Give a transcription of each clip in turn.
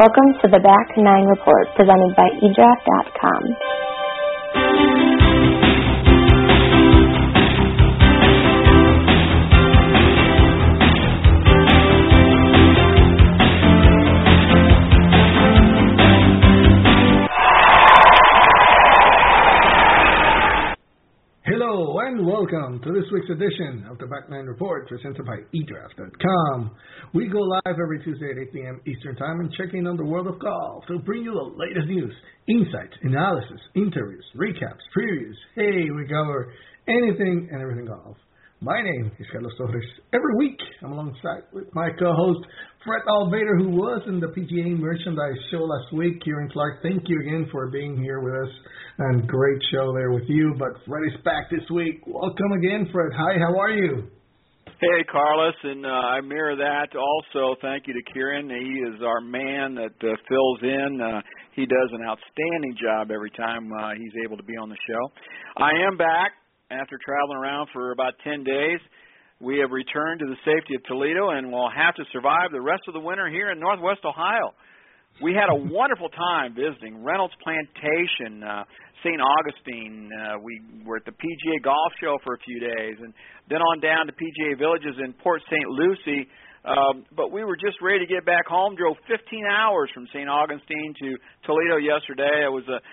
Welcome to the Back Nine Report, presented by eDraft.com. Hello and welcome to this week's edition of the Back Nine Report, presented by eDraft.com. We go live every Tuesday at 8 p.m. Eastern Time and check in on the world of golf to bring you the latest news, insights, analysis, interviews, recaps, previews. Hey, we cover anything and everything golf. My name is Carlos Torres. Every week, I'm alongside with my co-host, Fred Alvader, who was in the PGA Merchandise Show last week. Kieran Clark, thank you again for being here with us, and great show there with you. But Fred is back this week. Welcome again, Fred. Hi, how are you? Hey, Carlos, and I mirror that also. Thank you to Kieran. He is our man that fills in. He does an outstanding job every time he's able to be on the show. I am back. After traveling around for about 10 days, we have returned to the safety of Toledo and will have to survive the rest of the winter here in Northwest Ohio. We had a wonderful time visiting Reynolds Plantation, St. Augustine. We were at the PGA Golf Show for a few days, and then on down to PGA Villages in Port St. Lucie. But we were just ready to get back home. Drove 15 hours from St. Augustine to Toledo yesterday.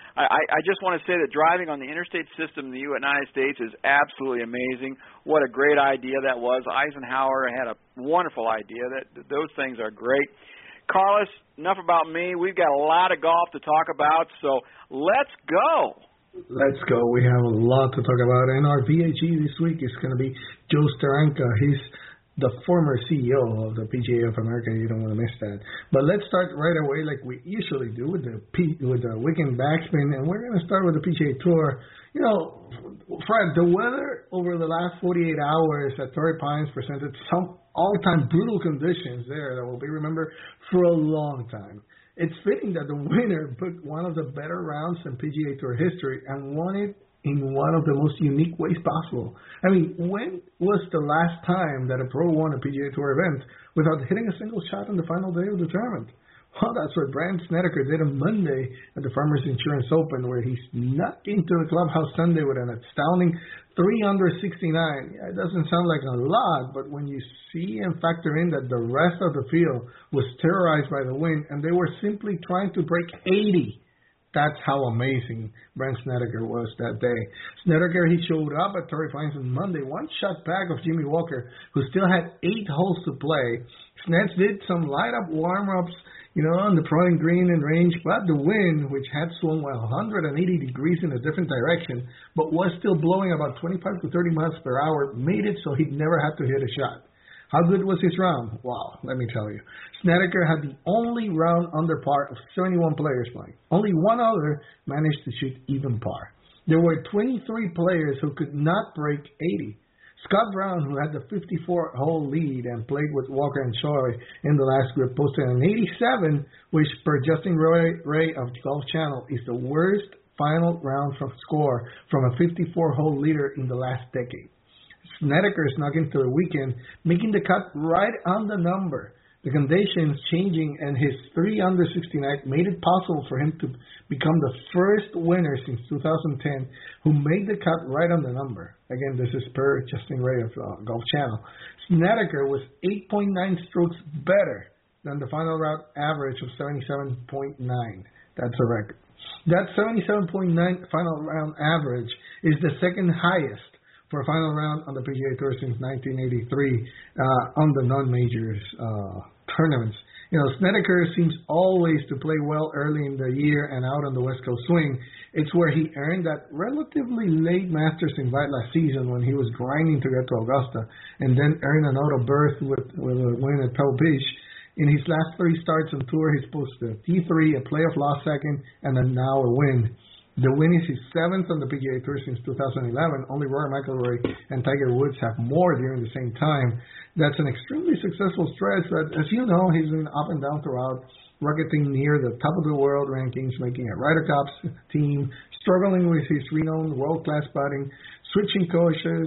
I just want to say that driving on the interstate system in the United States is absolutely amazing. What a great idea that was. Eisenhower had a wonderful idea. Those things are great. Carlos, enough about me. We've got a lot of golf to talk about, so let's go. Let's go. We have a lot to talk about. And our VHE this week is going to be Joe Steranka. He's the former CEO of the PGA of America. You don't want to miss that. But let's start right away like we usually do with the weekend backspin, and we're going to start with the PGA Tour. You know, Fred, the weather over the last 48 hours at Torrey Pines presented some all-time brutal conditions there that will be remembered for a long time. It's fitting that the winner booked one of the better rounds in PGA Tour history and won it in one of the most unique ways possible. I mean, when was the last time that a pro won a PGA Tour event without hitting a single shot on the final day of the tournament? Well, that's what Brandt Snedeker did on Monday at the Farmers Insurance Open, where he snuck into the clubhouse Sunday with an astounding 3 under 69. Yeah, it doesn't sound like a lot, but when you see and factor in that the rest of the field was terrorized by the wind and they were simply trying to break 80, that's how amazing Brandt Snedeker was that day. Snedeker, he showed up at Torrey Pines on Monday, one shot back of Jimmy Walker, who still had 8 holes to play. Sneds did some light-up warm-ups, on the putting green and range, but the wind, which had swung 180 degrees in a different direction, but was still blowing about 25 to 30 miles per hour, made it so he'd never have to hit a shot. How good was his round? Wow, let me tell you. Snedeker had the only round under par of 71 players playing. Only one other managed to shoot even par. There were 23 players who could not break 80. Scott Brown, who had the 54-hole lead and played with Walker and Choi in the last group, posted an 87, which per Justin Ray of Golf Channel is the worst final round from score from a 54-hole leader in the last decade. Snedeker snuck into the weekend, making the cut right on the number. The conditions changing and his 3 under 69 made it possible for him to become the first winner since 2010 who made the cut right on the number. Again, this is per Justin Ray of Golf Channel. Snedeker was 8.9 strokes better than the final round average of 77.9. That's a record. That 77.9 final round average is the second highest for a final round on the PGA Tour since 1983 on the non-majors tournaments. Snedeker seems always to play well early in the year and out on the West Coast swing. It's where he earned that relatively late Masters invite last season when he was grinding to get to Augusta, and then earned an auto berth with a win at Pebble Beach. In his last 3 starts on tour, he's posted a T3, a playoff loss second, and now a win. The win is his 7th on the PGA Tour since 2011. Only Rory McIlroy and Tiger Woods have more during the same time. That's an extremely successful stretch, but as you know, he's been up and down throughout, rocketing near the top of the world rankings, making a Ryder Cup team, struggling with his renowned world-class putting, switching coaches,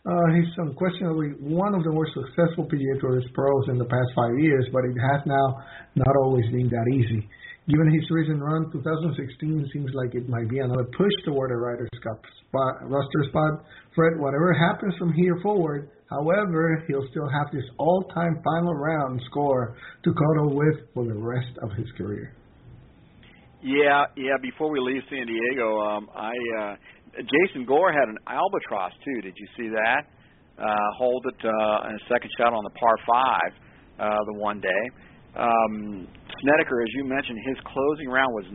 He's unquestionably one of the more successful PGA Tour pros in the past 5 years, but it has now not always been that easy. Given his recent run, 2016 seems like it might be another push toward a Ryder Cup roster spot. Fred, whatever happens from here forward, however, he'll still have this all-time final round score to cuddle with for the rest of his career. Yeah. Before we leave San Diego, Jason Gore had an albatross too. Did you see that? Hold it in a second shot on the par 5 the one day. Snedeker, as you mentioned, his closing round was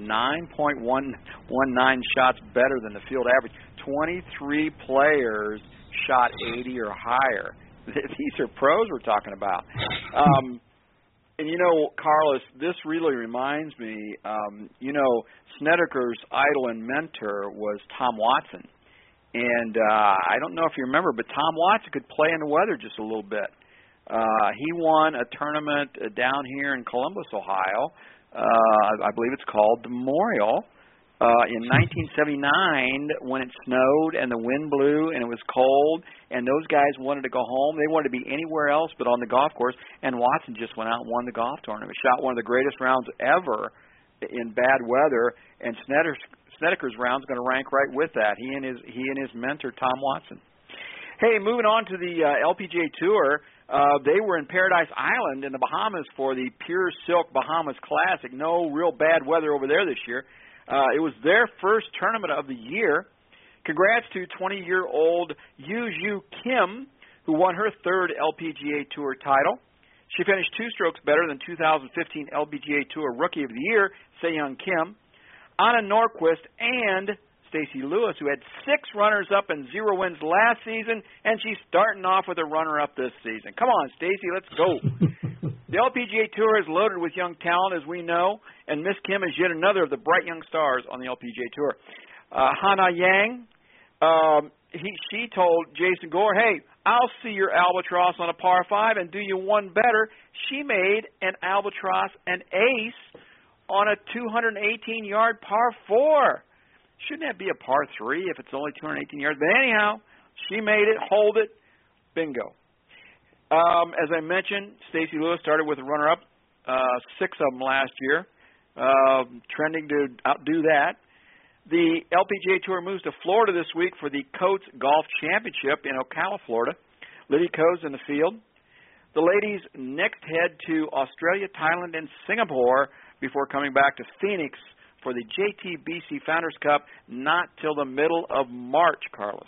9.119 shots better than the field average. 23 players shot 80 or higher. These are pros we're talking about. And, Carlos, this really reminds me, Snedeker's idol and mentor was Tom Watson. And I don't know if you remember, but Tom Watson could play in the weather just a little bit. He won a tournament down here in Columbus, Ohio. I believe it's called the Memorial. In 1979, when it snowed and the wind blew and it was cold, and those guys wanted to go home, they wanted to be anywhere else but on the golf course, and Watson just went out and won the golf tournament. Shot one of the greatest rounds ever in bad weather, and Snedeker's round's going to rank right with that. He and his mentor Tom Watson. Hey, moving on to the LPGA Tour. They were in Paradise Island in the Bahamas for the Pure Silk Bahamas Classic. No real bad weather over there this year. It was their first tournament of the year. Congrats to 20-year-old Yu Kim, who won her third LPGA Tour title. She finished 2 strokes better than 2015 LPGA Tour Rookie of the Year, Se-Young Kim. Anna Norquist and Stacey Lewis, who had 6 runners-up and 0 wins last season, and she's starting off with a runner-up this season. Come on, Stacey, let's go. The LPGA Tour is loaded with young talent, as we know, and Miss Kim is yet another of the bright young stars on the LPGA Tour. Hannah Yang, she told Jason Gore, hey, I'll see your albatross on a par 5 and do you one better. She made an albatross an ace on a 218-yard par 4. Shouldn't that be a par 3 if it's only 218 yards? But anyhow, she made it, hold it, bingo. As I mentioned, Stacey Lewis started with a runner-up, 6 of them last year, trending to outdo that. The LPGA Tour moves to Florida this week for the Coates Golf Championship in Ocala, Florida. Liddy Ko's in the field. The ladies next head to Australia, Thailand, and Singapore before coming back to Phoenix for the JTBC Founders Cup, not till the middle of March, Carlos.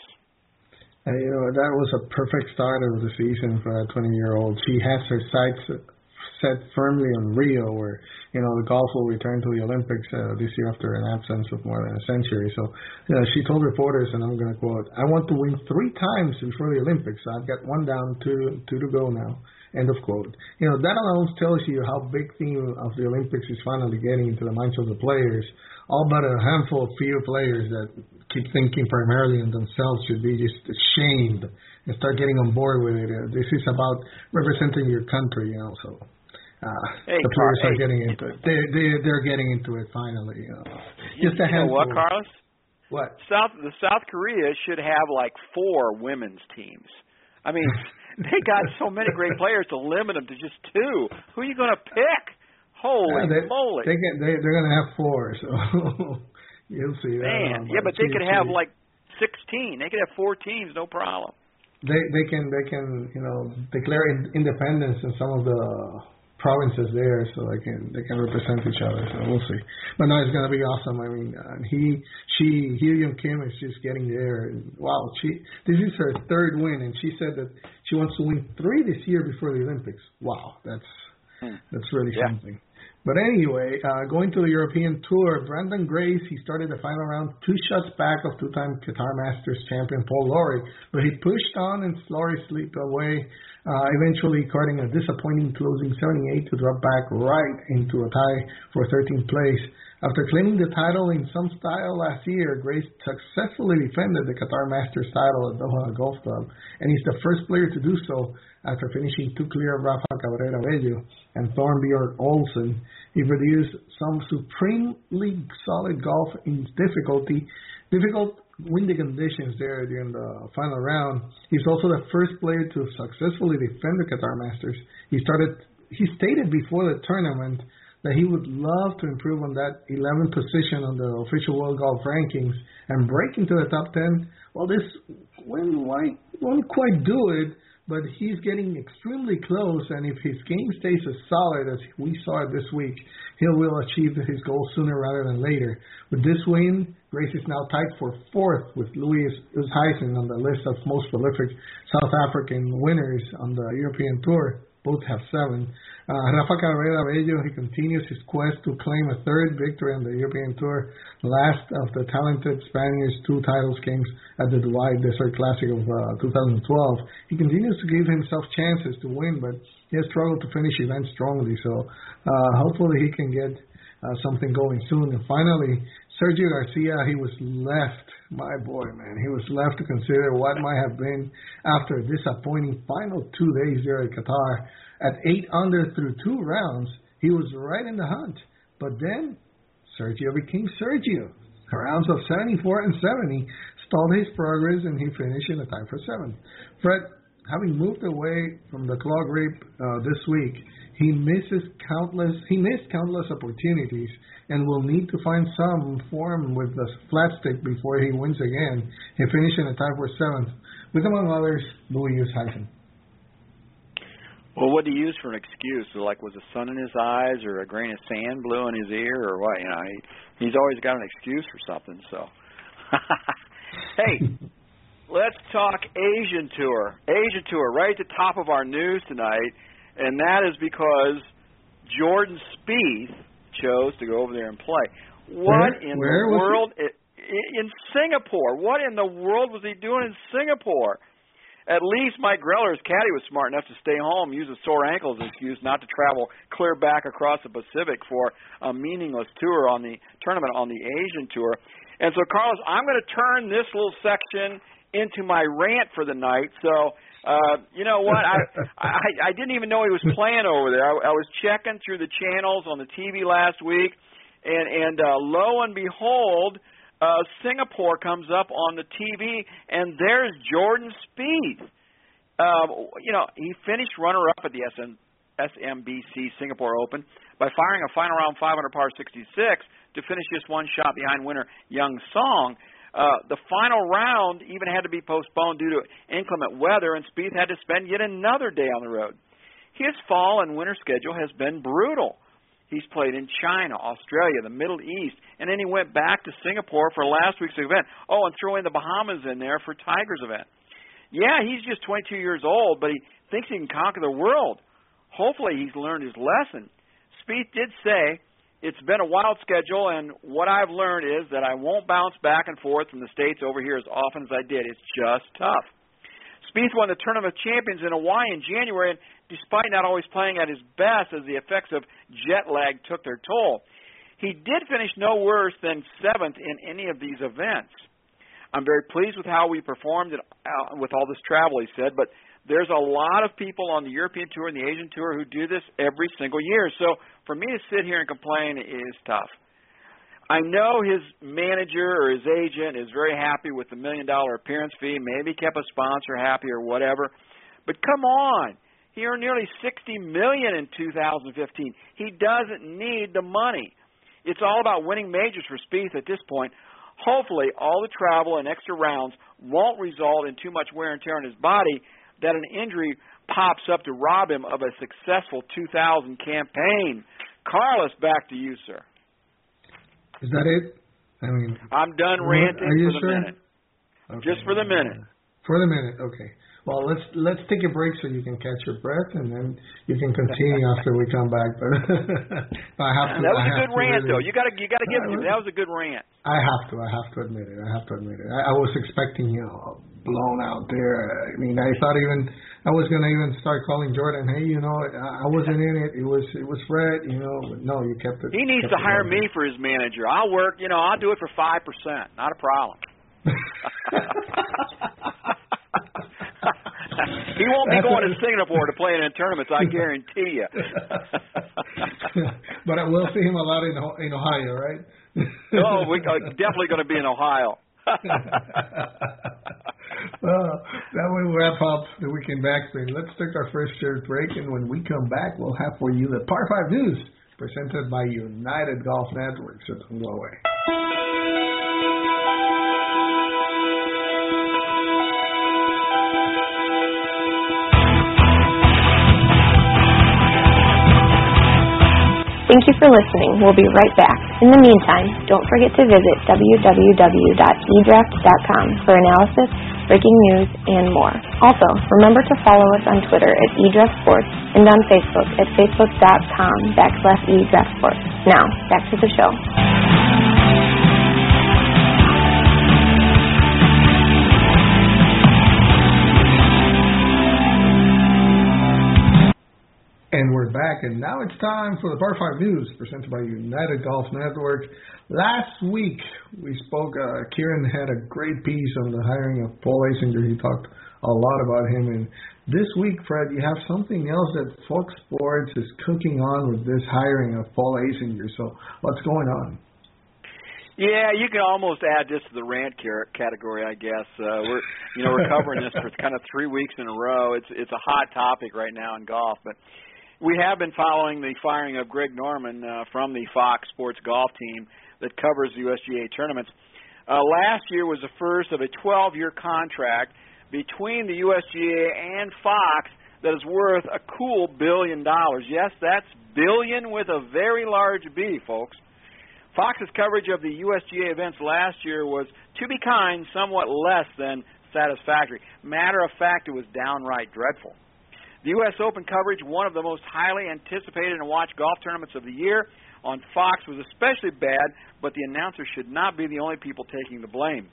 That was a perfect start of the season for that 20-year-old. She has her sights set firmly on Rio, where, the golf will return to the Olympics this year after an absence of more than a century. So, she told reporters, and I'm going to quote, I want to win 3 times before the Olympics. I've got 1 down, 2 to go now. End of quote. That alone tells you how big theme of the Olympics is finally getting into the minds of the players. All but a handful of few players that keep thinking primarily on themselves should be just ashamed and start getting on board with it. This is about representing your country, So the players are getting into it. They're getting into it finally. Just a handful. What, Carlos? What? The South Korea should have like 4 women's teams. I mean, they got so many great players to limit them to just 2. Who are you going to pick? Holy moly! They're going to have 4, so you'll see. Man, yeah, but they could have like 16. They could have 4 teams, no problem. They can declare independence in some of the provinces there, so they can represent each other. So we'll see. But no, it's going to be awesome. I mean, Hyun Kim is just getting there. Wow, this is her 3rd win, and she said that she wants to win 3 this year before the Olympics. Wow, that's really something. But anyway, going to the European Tour, Brandon Grace, he started the final round 2 shots back of 2-time Qatar Masters champion Paul Lawrie, but he pushed on and Lawrie slipped away, eventually carding a disappointing closing 78 to drop back right into a tie for 13th place. After claiming the title in some style last year, Grace successfully defended the Qatar Masters title at Doha Golf Club, and he's the first player to do so after finishing 2 clear of Rafa Cabrera Bello and Thorbjørn Olsen. He produced some supremely solid golf in difficult windy conditions there during the final round. He's also the first player to successfully defend the Qatar Masters. He stated before the tournament that he would love to improve on that 11th position on the official World Golf Rankings and break into the top 10. Well, this won't quite do it, but he's getting extremely close, and if his game stays as solid as we saw it this week, he will achieve his goal sooner rather than later. With this win, Grace is now tied for fourth with Louis Oosthuizen on the list of most prolific South African winners on the European Tour. Both have 7. Rafa Cabrera Bello, he continues his quest to claim a third victory on the European Tour. The last of the talented Spaniards' 2 titles came at the Dubai Desert Classic of 2012. He continues to give himself chances to win, but he has struggled to finish events strongly. So hopefully he can get something going soon. And finally, Sergio Garcia, he was left, my boy, man, he was left to consider what might have been after a disappointing final 2 days there at Qatar. At 8 under through 2 rounds, he was right in the hunt. But then, Sergio became Sergio. Rounds of 74 and 70 stalled his progress, and he finished in a tie for 7th. Fred, having moved away from the claw grip this week, he missed countless opportunities and will need to find some form with the flat stick before he wins again. He finished in a tie for 7th, with, among others, Louis Oosthuizen. Well, what do you use for an excuse? Like, was the sun in his eyes, or a grain of sand blew in his ear, or what? You know, he's always got an excuse for something. So, hey, let's talk Asian Tour. Asian Tour, right at the top of our news tonight, and that is because Jordan Spieth chose to go over there and play. What in the world? In Singapore. What in the world was he doing in Singapore? At least Mike Greller, his caddy, was smart enough to stay home, use a sore ankle as an excuse not to travel clear back across the Pacific for a meaningless tour on the tournament on the Asian Tour. And so, Carlos, I'm going to turn this little section into my rant for the night. So, you know what? I didn't even know he was playing over there. I was checking through the channels on the TV last week, and lo and behold, Singapore comes up on the TV, and there's Jordan Spieth. You know, he finished runner-up at the SMBC Singapore Open by firing a final round 500 par 66 to finish just one shot behind winner Young Song. The final round even had to be postponed due to inclement weather, and Spieth had to spend yet another day on the road. His fall and winter schedule has been brutal. He's played in China, Australia, the Middle East, and then he went back to Singapore for last week's event. Oh, and throw in the Bahamas in there for Tiger's event. Yeah, he's just 22 years old, but he thinks he can conquer the world. Hopefully he's learned his lesson. Spieth did say, it's been a wild schedule, and what I've learned is that I won't bounce back and forth from the States over here as often as I did. It's just tough. Spieth won the Tournament of Champions in Hawaii in January, and despite not always playing at his best as the effects of jet lag took their toll, he did finish no worse than 7th in any of these events. I'm very pleased with how we performed with all this travel, he said, but there's a lot of people on the European Tour and the Asian Tour who do this every single year. So for me to sit here and complain is tough. I know his manager or his agent is very happy with the $1 million appearance fee, maybe kept a sponsor happy or whatever. But come on. He earned nearly $60 million in 2015. He doesn't need the money. It's all about winning majors for Spieth at this point. Hopefully, all the travel and extra rounds won't result in too much wear and tear on his body that an injury pops up to rob him of a successful 2000 campaign. Carlos, back to you, sir. Is that it? I mean, I'm done ranting for the minute. Okay. Just for the minute. For the minute, okay. Well, let's take a break so you can catch your breath, and then you can continue after we come back. But I have to. That was a good rant, though. You got to give it to me. That was a good rant. I have to admit it. I was expecting blown out there. I mean, I thought I was gonna even start calling Jordan. Hey, I wasn't in it. It was Fred. But no, you kept it. He needs to hire me for his manager. I'll work. I'll do it for 5%. Not a problem. He won't be going to Singapore to play in tournaments, I guarantee you. But we'll see him a lot in Ohio, right? Oh, we're definitely going to be in Ohio. That will wrap up the Weekend Backspin. Let's take our first short break, and when we come back, we'll have for you the Par 5 News presented by United Golf Network. So don't go away. Thank you for listening. We'll be right back. In the meantime, don't forget to visit www.edraft.com for analysis, breaking news, and more. Also, remember to follow us on Twitter at eDraftSports and on Facebook at facebook.com/eDraftSports. Now, back to the show. And we're back, and now it's time for the Par 5 News presented by United Golf Network. Last week, we spoke, Kieran had a great piece on the hiring of Paul Azinger. He talked a lot about him. And this week, Fred, you have something else that Fox Sports is cooking on with this hiring of Paul Azinger. So what's going on? Yeah, you can almost add this to the rant category, I guess. We're covering this for kind of 3 weeks in a row. It's a hot topic right now in golf, but we have been following the firing of Greg Norman from the Fox Sports golf team that covers the USGA tournaments. Last year was the first of a 12-year contract between the USGA and Fox that is worth a cool $1 billion. Yes, that's billion with a very large B, folks. Fox's coverage of the USGA events last year was, to be kind, somewhat less than satisfactory. Matter of fact, it was downright dreadful. The U.S. Open coverage, one of the most highly anticipated and watched golf tournaments of the year, on Fox was especially bad, but the announcers should not be the only people taking the blame.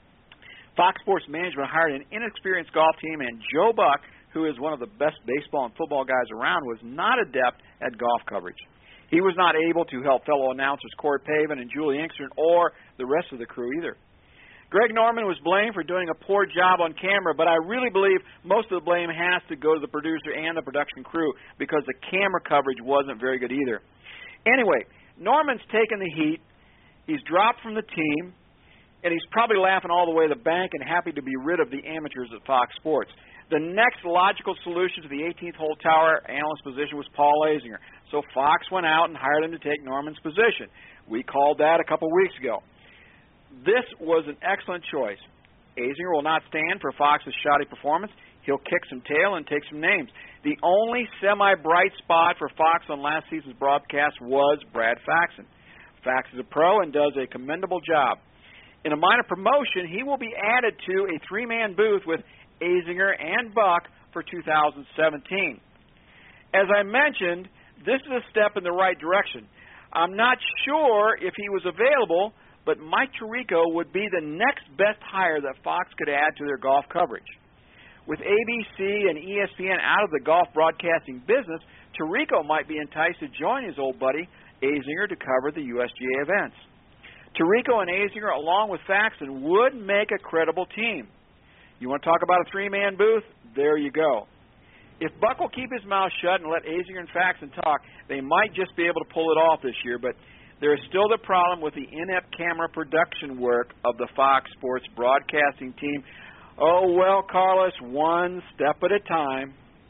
Fox Sports management hired an inexperienced golf team, and Joe Buck, who is one of the best baseball and football guys around, was not adept at golf coverage. He was not able to help fellow announcers Corey Pavin and Julie Inkster or the rest of the crew either. Greg Norman was blamed for doing a poor job on camera, but I really believe most of the blame has to go to the producer and the production crew because the camera coverage wasn't very good either. Anyway, Norman's taken the heat. He's dropped from the team, and he's probably laughing all the way to the bank and happy to be rid of the amateurs at Fox Sports. The next logical solution to the 18th hole tower analyst position was Paul Azinger. So Fox went out and hired him to take Norman's position. We called that a couple weeks ago. This was an excellent choice. Azinger will not stand for Fox's shoddy performance. He'll kick some tail and take some names. The only semi-bright spot for Fox on last season's broadcast was Brad Faxon. Fax is a pro and does a commendable job. In a minor promotion, he will be added to a three-man booth with Azinger and Buck for 2017. As I mentioned, this is a step in the right direction. I'm not sure if he was available, but Mike Tirico would be the next best hire that Fox could add to their golf coverage. With ABC and ESPN out of the golf broadcasting business, Tirico might be enticed to join his old buddy Azinger to cover the USGA events. Tirico and Azinger, along with Faxon, would make a credible team. You want to talk about a three-man booth? There you go. If Buck will keep his mouth shut and let Azinger and Faxon talk, they might just be able to pull it off this year, but there is still the problem with the inept camera production work of the Fox Sports broadcasting team. Oh, well, Carlos, one step at a time.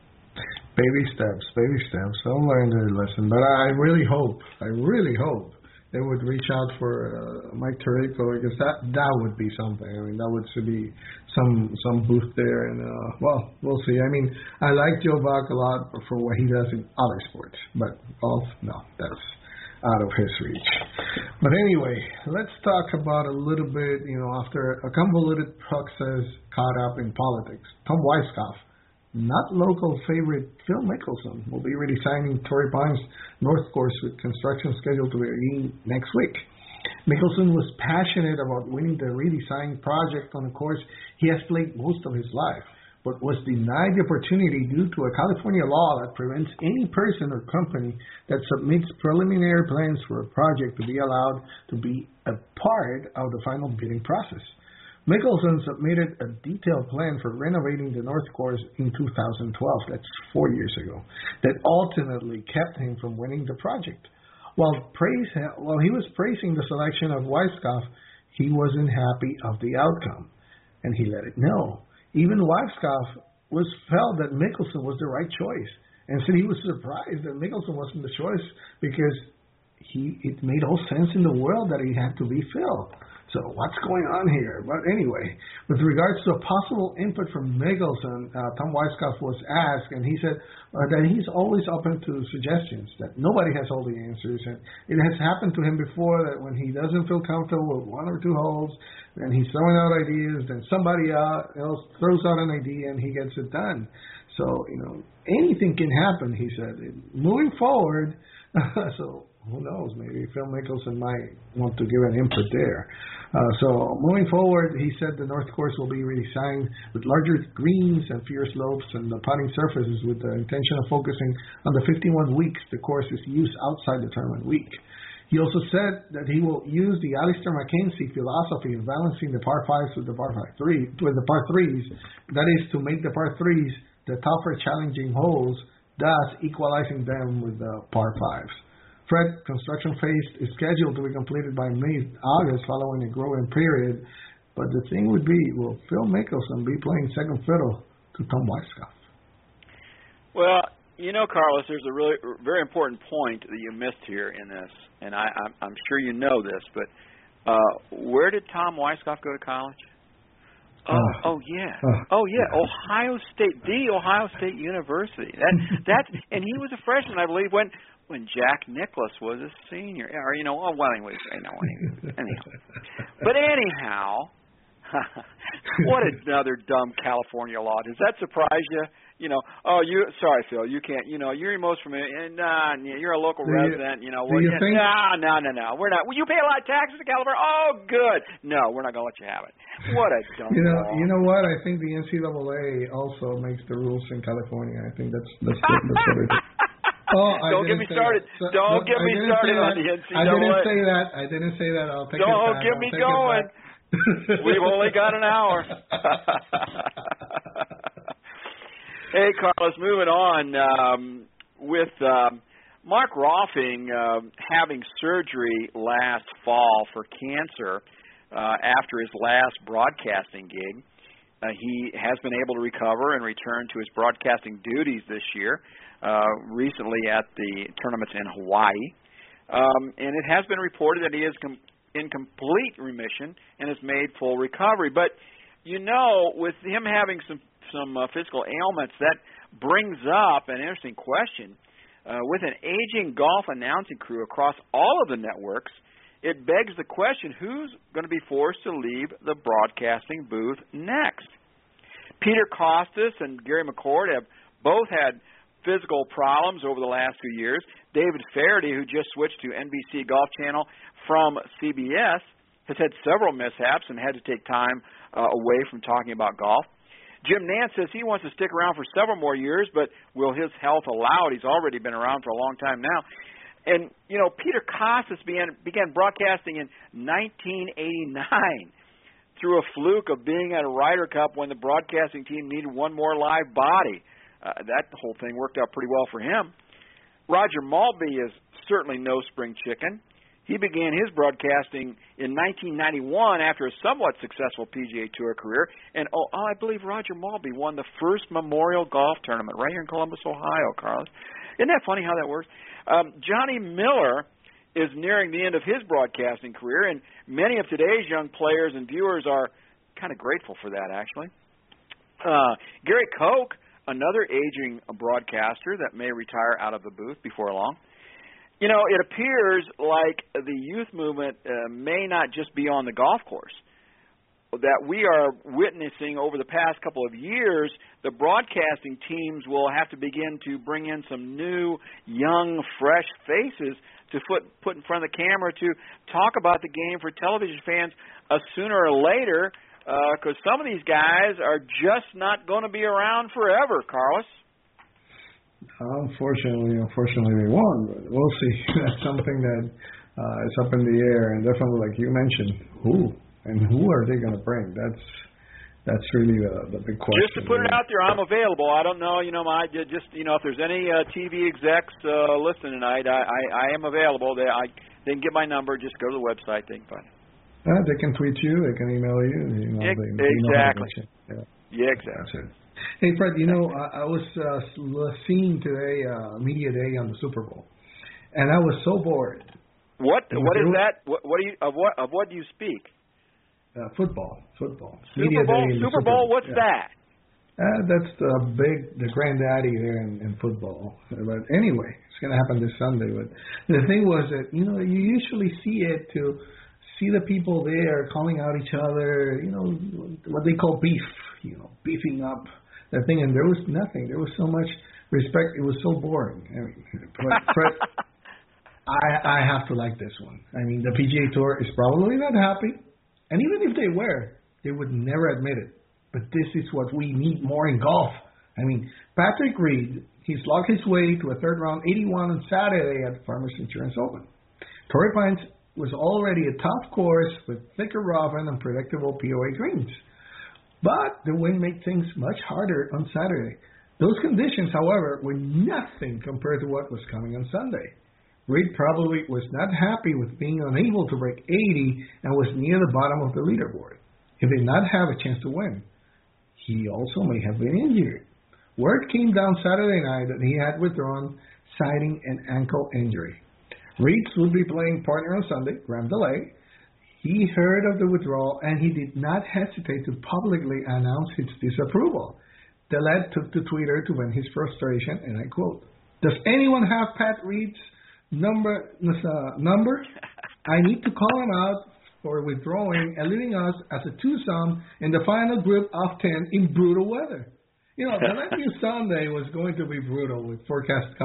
Baby steps. They'll learn their lesson. But I really hope they would reach out for Mike Tirico, because that would be something. I mean, that would be some booth there. And, well, we'll see. I mean, I like Joe Buck a lot for what he does in other sports. But golf, no, that's out of his reach. But anyway, let's talk about a little bit, after a convoluted process caught up in politics. Tom Weiskopf, not local favorite Phil Mickelson, will be redesigning Torrey Pines North Course with construction scheduled to begin next week. Mickelson was passionate about winning the redesign project on a course he has played most of his life, but was denied the opportunity due to a California law that prevents any person or company that submits preliminary plans for a project to be allowed to be a part of the final bidding process. Mickelson submitted a detailed plan for renovating the North Course in 2012, that's 4 years ago, that ultimately kept him from winning the project. While he was praising the selection of Weiskopf, he wasn't happy of the outcome, and he let it know. Even Weiskopf felt that Mickelson was the right choice, and said he was surprised that Mickelson wasn't the choice because it made all sense in the world that it had to be Phil. So what's going on here? But anyway, with regards to a possible input from Mickelson, Tom Weiskopf was asked, and he said that he's always open to suggestions, that nobody has all the answers. And it has happened to him before that when he doesn't feel comfortable with one or two holes, then he's throwing out ideas, then somebody else throws out an idea and he gets it done. So, anything can happen, he said. Moving forward, so who knows, maybe Phil Mickelson might want to give an input there. So moving forward, he said the North Course will be redesigned with larger greens and fewer slopes and the putting surfaces with the intention of focusing on the 51 weeks the course is used outside the tournament week. He also said that he will use the Alister MacKenzie philosophy of balancing the par 5s with the par 3s, that is to make the par 3s the tougher challenging holes, thus equalizing them with the par 5s. Fred, construction phase is scheduled to be completed by mid-August following a growing period. But the thing would be, will Phil Mickelson be playing second fiddle to Tom Weiskopf? Well, Carlos, there's a really very important point that you missed here in this, and I'm sure you know this, but where did Tom Weiskopf go to college? Ohio State, the Ohio State University. And he was a freshman, I believe, when Jack Nicklaus was a senior, anyhow. But anyhow, what another dumb California law. Does that surprise you? Sorry, Phil, you can't. You're most familiar. You're a local resident. No. We're not. Well, you pay a lot of taxes in California. Oh, good. No, we're not going to let you have it. What a dumb law. You know what? I think the NCAA also makes the rules in California. I think that's what it is. Don't get me started. Don't get me started on the NCAA. I didn't say that. I'll take it back. Don't get me going. We've only got an hour. Hey, Carlos, moving on with Mark Rolfing having surgery last fall for cancer after his last broadcasting gig. He has been able to recover and return to his broadcasting duties this year, recently at the tournaments in Hawaii. And it has been reported that he is in complete remission and has made full recovery. But, with him having some physical ailments, that brings up an interesting question. With an aging golf announcing crew across all of the networks, it begs the question, who's going to be forced to leave the broadcasting booth next? Peter Kostis and Gary McCord have both had physical problems over the last few years. David Feherty, who just switched to NBC Golf Channel from CBS, has had several mishaps and had to take time away from talking about golf. Jim Nantz says he wants to stick around for several more years, but will his health allow it? He's already been around for a long time now. And, Peter Kostis began broadcasting in 1989 through a fluke of being at a Ryder Cup when the broadcasting team needed one more live body. That whole thing worked out pretty well for him. Roger Maltby is certainly no spring chicken. He began his broadcasting in 1991 after a somewhat successful PGA Tour career. And, I believe Roger Maltby won the first Memorial Golf Tournament right here in Columbus, Ohio, Carlos. Isn't that funny how that works? Johnny Miller is nearing the end of his broadcasting career, and many of today's young players and viewers are kind of grateful for that, actually. Gary Koch, another aging broadcaster that may retire out of the booth before long. It appears like the youth movement may not just be on the golf course. That we are witnessing over the past couple of years, the broadcasting teams will have to begin to bring in some new, young, fresh faces to put in front of the camera to talk about the game for television fans sooner or later, because some of these guys are just not going to be around forever, Carlos. Unfortunately, they won't. But we'll see. That's something that is up in the air, and definitely, like you mentioned, who are they going to bring? That's really the big question. Just to put it out there, I'm available. I don't know, if there's any TV execs listening tonight, I am available. They can get my number. Just go to the website. They can find it. They can tweet you. They can email you. Exactly. Yeah, exactly. That's it. Hey, Fred, I was seeing today Media Day on the Super Bowl, and I was so bored. What is that? What do you speak? Football. Super Bowl. What's that? That's the granddaddy there in football. But anyway, it's going to happen this Sunday. But the thing was that you usually see it to see the people there calling out each other. What they call beef. Beefing up that thing, and there was nothing. There was so much respect. It was so boring. I mean, Fred, I have to like this one. I mean, the PGA Tour is probably not happy, and even if they were, they would never admit it. But this is what we need more in golf. I mean, Patrick Reed, he slogged his way to a third round 81 on Saturday at the Farmers Insurance Open. Torrey Pines was already a tough course with thicker rough and unpredictable POA greens. But the wind made things much harder on Saturday. Those conditions, however, were nothing compared to what was coming on Sunday. Reed probably was not happy with being unable to break 80 and was near the bottom of the leaderboard. He did not have a chance to win. He also may have been injured. Word came down Saturday night that he had withdrawn, citing an ankle injury. Reed would be playing partner on Sunday, Graham DeLay. He heard of the withdrawal, and he did not hesitate to publicly announce his disapproval. DeLay took to Twitter to vent his frustration, and I quote, "Does anyone have Pat Reed's number? I need to call him out for withdrawing and leaving us as a twosome in the final group of 10 in brutal weather." The Matthew Sunday was going to be brutal with forecast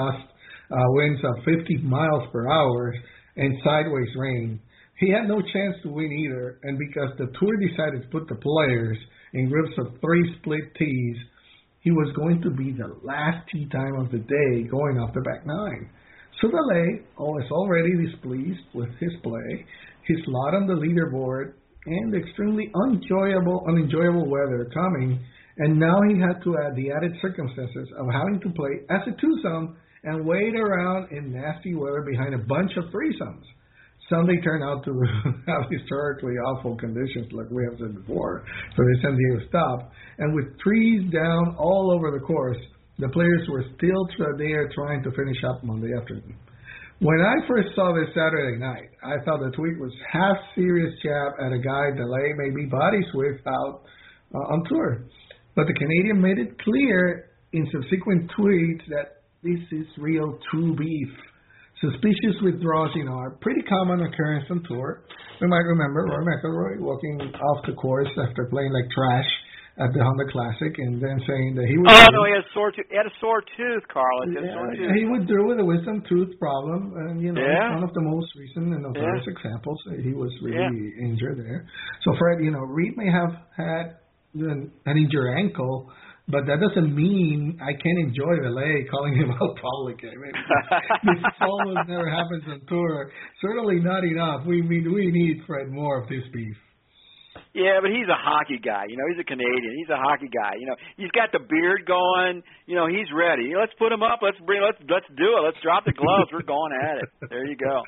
winds of 50 miles per hour and sideways rain. He had no chance to win either, and because the tour decided to put the players in groups of 3 split tees, he was going to be the last tee time of the day going off the back 9. So DeLay was already displeased with his play, his lot on the leaderboard, and the extremely unenjoyable weather coming, and now he had to add the added circumstances of having to play as a twosome and wait around in nasty weather behind a bunch of threesomes. Sunday turned out to have historically awful conditions, like we have said before, for the San Diego stop. And with trees down all over the course, the players were still there trying to finish up Monday afternoon. When I first saw this Saturday night, I thought the tweet was half-serious jab at a guy DeLay may be buddies with out on tour. But the Canadian made it clear in subsequent tweets that this is real true beef. Suspicious withdrawals, are pretty common occurrence on tour. We might remember Rory McIlroy walking off the course after playing like trash at the Honda Classic and then saying that he was... Oh, no, he had a sore tooth, Carlos. He withdrew with a wisdom tooth problem, and, it's one of the most recent and notorious examples. He was really injured there. So, Fred, Reed may have had an injured ankle, but that doesn't mean I can't enjoy DeLay calling him out publicly. I mean, this almost never happens on tour. Certainly not enough. We need, Fred, more of this beef. Yeah, but he's a hockey guy. He's a Canadian. He's a hockey guy. He's got the beard going. He's ready. Let's put him up. Let's do it. Let's drop the gloves. We're going at it. There you go.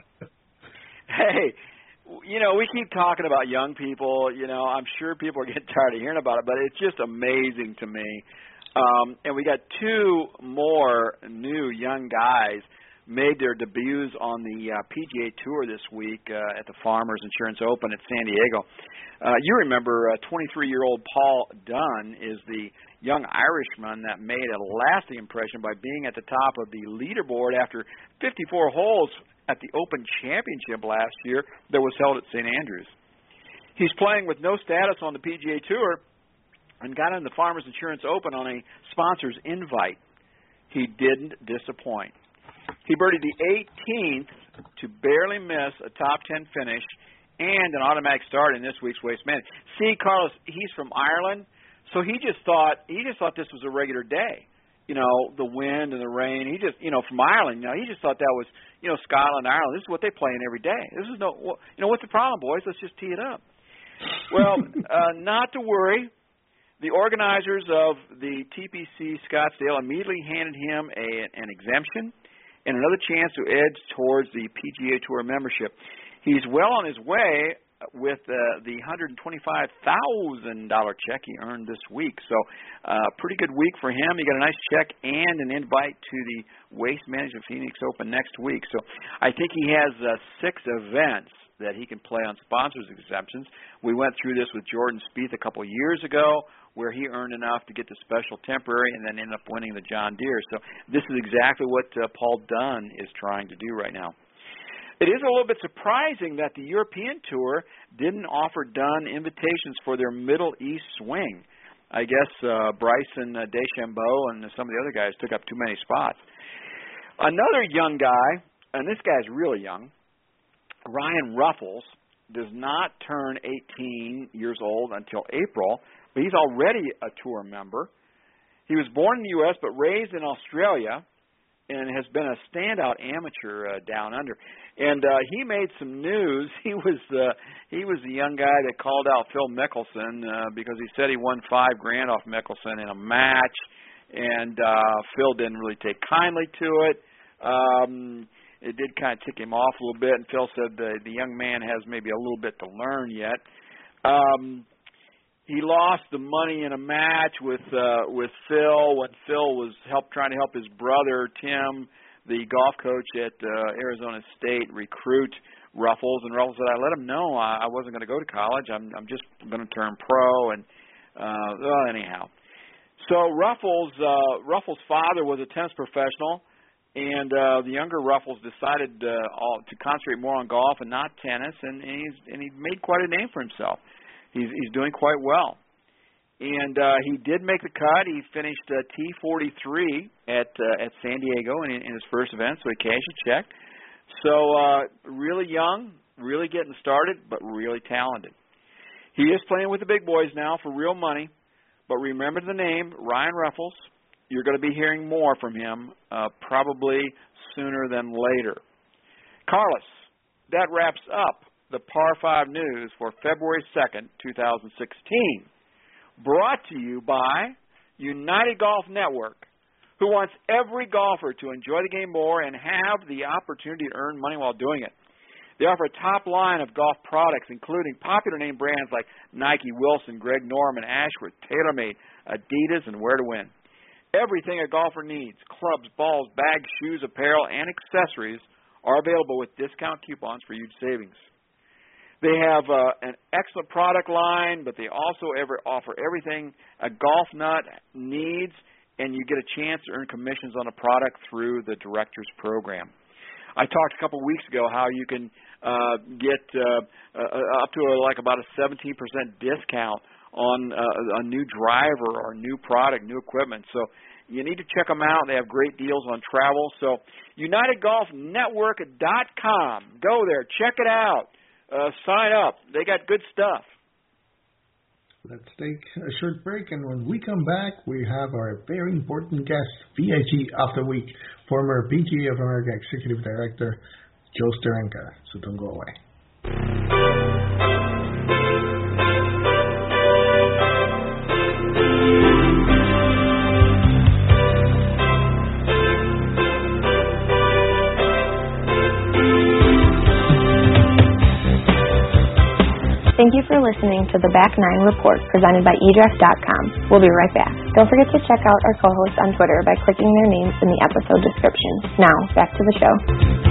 Hey, we keep talking about young people. I'm sure people are getting tired of hearing about it, but it's just amazing to me. And we got 2 more new young guys made their debuts on the PGA Tour this week at the Farmers Insurance Open at San Diego. You remember 23-year-old Paul Dunn is the young Irishman that made a lasting impression by being at the top of the leaderboard after 54 holes at the Open Championship last year that was held at St. Andrews. He's playing with no status on the PGA Tour and got in the Farmers Insurance Open on a sponsor's invite. He didn't disappoint. He birdied the 18th to barely miss a top 10 finish and an automatic start in this week's Waste Management. See, Carlos, he's from Ireland, so he just thought this was a regular day. The wind and the rain. He just, from Ireland, he just thought that was, Scotland, Ireland. This is what they play in every day. This is what's the problem, boys? Let's just tee it up. Well, not to worry. The organizers of the TPC Scottsdale immediately handed him an exemption and another chance to edge towards the PGA Tour membership. He's well on his way with the $125,000 check he earned this week. So pretty good week for him. He got a nice check and an invite to the Waste Management Phoenix Open next week. So I think he has 6 events that he can play on sponsors exemptions. We went through this with Jordan Spieth a couple years ago, where he earned enough to get the special temporary and then ended up winning the John Deere. So this is exactly what Paul Dunn is trying to do right now. It is a little bit surprising that the European Tour didn't offer Dunn invitations for their Middle East swing. I guess Bryson DeChambeau and some of the other guys took up too many spots. Another young guy, and this guy's really young, Ryan Ruffles, does not turn 18 years old until April, but he's already a tour member. He was born in the U.S. but raised in Australia and has been a standout amateur down under. And he made some news. He was the young guy that called out Phil Mickelson because he said he won $5,000 off Mickelson in a match, and Phil didn't really take kindly to it. It did kind of tick him off a little bit, and Phil said the young man has maybe a little bit to learn yet. He lost the money in a match with Phil when Phil was trying to help his brother Tim, the golf coach at Arizona State, recruit Ruffles. And Ruffles said, "I let him know I wasn't going to go to college. I'm just going to turn pro." And well, anyhow, so Ruffles' father was a tennis professional, and the younger Ruffles decided to concentrate more on golf and not tennis, and he made quite a name for himself. He's doing quite well. And he did make the cut. He finished T43 at San Diego in his first event, so he cashed a check. So really young, really getting started, but really talented. He is playing with the big boys now for real money, but remember the name, Ryan Ruffles. You're going to be hearing more from him probably sooner than later. Carlos, that wraps up the Par 5 news for February 2nd, 2016. Brought to you by United Golf Network, who wants every golfer to enjoy the game more and have the opportunity to earn money while doing it. They offer a top line of golf products, including popular name brands like Nike, Wilson, Greg Norman, Ashworth, TaylorMade, Adidas, and Where to Win. Everything a golfer needs, clubs, balls, bags, shoes, apparel, and accessories, are available with discount coupons for huge savings. They have an excellent product line, but they also offer everything a golf nut needs, and you get a chance to earn commissions on a product through the Directors Program. I talked a couple of weeks ago how you can get up to about a 17% discount on a new driver or new product, new equipment. So you need to check them out. They have great deals on travel. So UnitedGolfNetwork.com. Go there. Check it out. Sign up. They got good stuff. Let's take a short break, and when we come back, we have our very important guest, VIG of the Week, former PGA of America Executive Director, Joe Steranka. So don't go away. Thank you for listening to the Back Nine Report presented by eDress.com. We'll be right back. Don't forget to check out our co-hosts on Twitter by clicking their names in the episode description. Now, back to the show.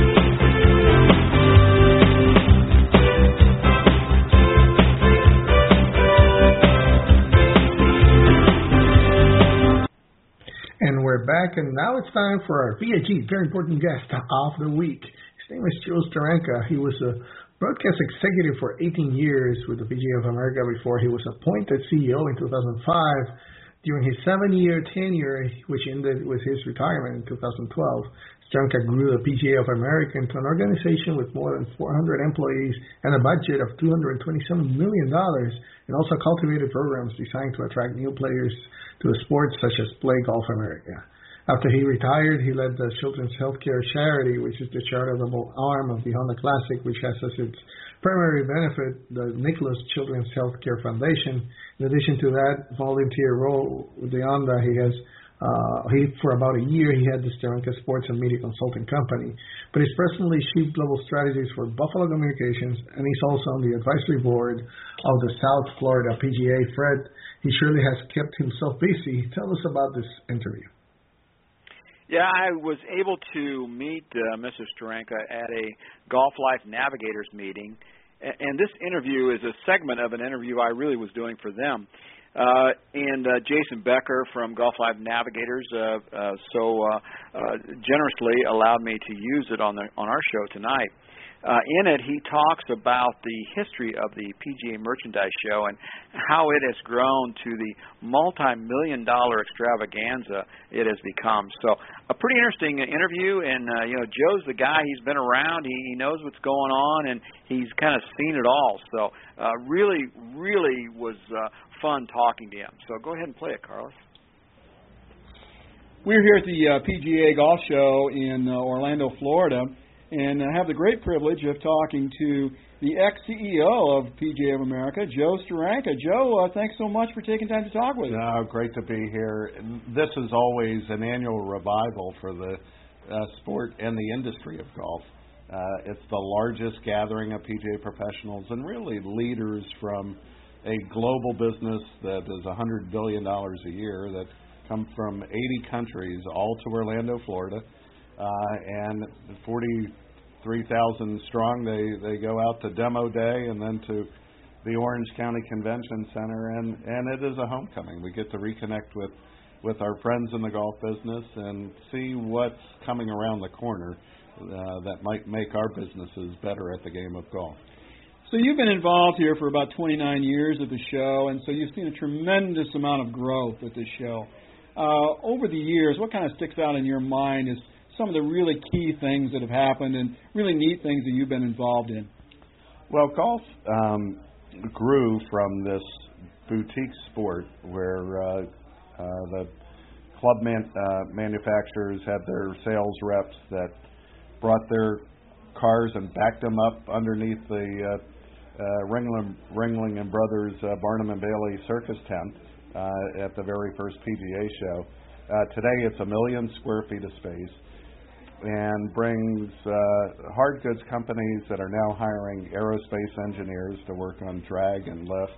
And we're back, and now it's time for our VIG, very important guest of the week. His name is Joe Steranka. He was a broadcast executive for 18 years with the PGA of America before he was appointed CEO in 2005. During his 7-year tenure, which ended with his retirement in 2012, Steranka grew the PGA of America into an organization with more than 400 employees and a budget of $227 million, and also cultivated programs designed to attract new players to the sport, such as Play Golf America. After he retired, he led the Children's Healthcare Charity, which is the charitable arm of the Honda Classic, which has as its primary benefit the Nicholas Children's Healthcare Foundation. In addition to that volunteer role with the Honda, he has For about a year, he had the Steranka Sports and Media Consulting Company, but he's presently Chief Global Strategist for Buffalo Communications, and he's also on the advisory board of the South Florida PGA. Fred, he surely has kept himself busy. Tell us about this interview. Yeah, I was able to meet Mr. Steranka at a Golf Life Navigators meeting, and this interview is a segment of an interview I really was doing for them. And Jason Becker from Golf Life Navigators generously allowed me to use it on our show tonight. In it, he talks about the history of the PGA Merchandise Show and how it has grown to the multi-million-dollar extravaganza it has become. So, a pretty interesting interview. And Joe's the guy. He's been around. He knows what's going on, and he's kind of seen it all. So, really was fun talking to him. So, go ahead and play it, Carlos. We're here at the PGA Golf Show in Orlando, Florida, and I have the great privilege of talking to the ex-CEO of PGA of America, Joe Steranka. Joe, thanks so much for taking time to talk with us. Great to be here. This is always an annual revival for the sport and the industry of golf. It's the largest gathering of PGA professionals and really leaders from a global business that is $100 billion a year that come from 80 countries, all to Orlando, Florida. And 43,000 strong, they go out to Demo Day and then to the Orange County Convention Center, and it is a homecoming. We get to reconnect with our friends in the golf business and see what's coming around the corner that might make our businesses better at the game of golf. So you've been involved here for about 29 years at the show, and so you've seen a tremendous amount of growth at the show. Over the years, what kind of sticks out in your mind is some of the really key things that have happened and really neat things that you've been involved in? Well, golf grew from this boutique sport where the club manufacturers had their sales reps that brought their cars and backed them up underneath the Ringling and Brothers Barnum and Bailey circus tent at the very first PGA show. Today it's 1 million square feet of space and brings hard goods companies that are now hiring aerospace engineers to work on drag and lift,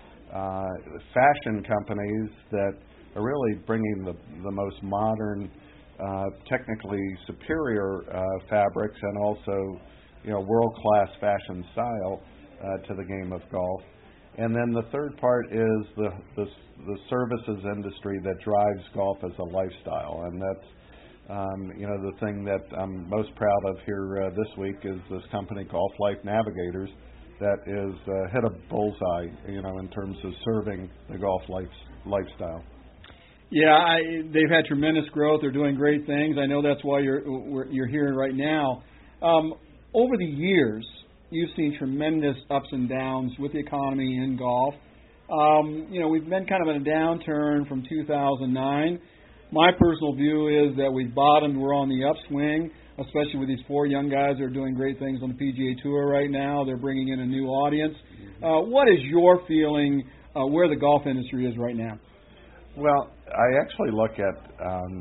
fashion companies that are really bringing the most modern, technically superior fabrics and also world-class fashion style to the game of golf. And then the third part is the services industry that drives golf as a lifestyle, and that's the thing that I'm most proud of here this week is this company, Golf Life Navigators, that is hit a bullseye, in terms of serving the golf lifestyle. Yeah, they've had tremendous growth. They're doing great things. I know that's why you're here right now. Over the years, you've seen tremendous ups and downs with the economy in golf. We've been kind of in a downturn from 2009. My personal view is that we've bottomed. We're on the upswing, especially with these 4 young guys that are doing great things on the PGA Tour right now. They're bringing in a new audience. What is your feeling where the golf industry is right now? Well, I actually look at,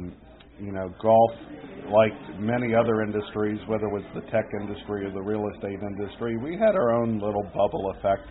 golf like many other industries, whether it was the tech industry or the real estate industry. We had our own little bubble effect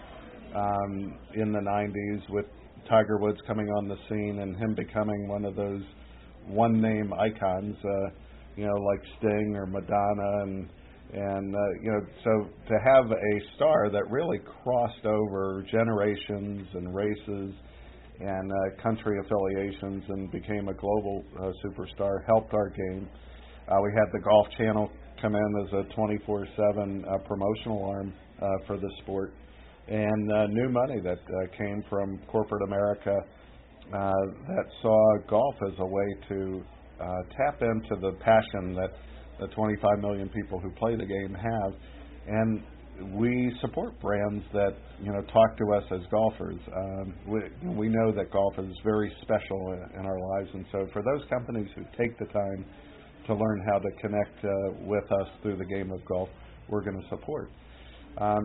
in the 90s with Tiger Woods coming on the scene and him becoming one of those one-name icons, like Sting or Madonna, and so to have a star that really crossed over generations and races and country affiliations and became a global superstar helped our game. We had the Golf Channel come in as a 24/7 promotional arm for the sport, and new money that came from corporate America that saw golf as a way to tap into the passion that the 25 million people who play the game have. And we support brands that talk to us as golfers. We know that golf is very special in our lives, and so for those companies who take the time to learn how to connect with us through the game of golf, we're going to support.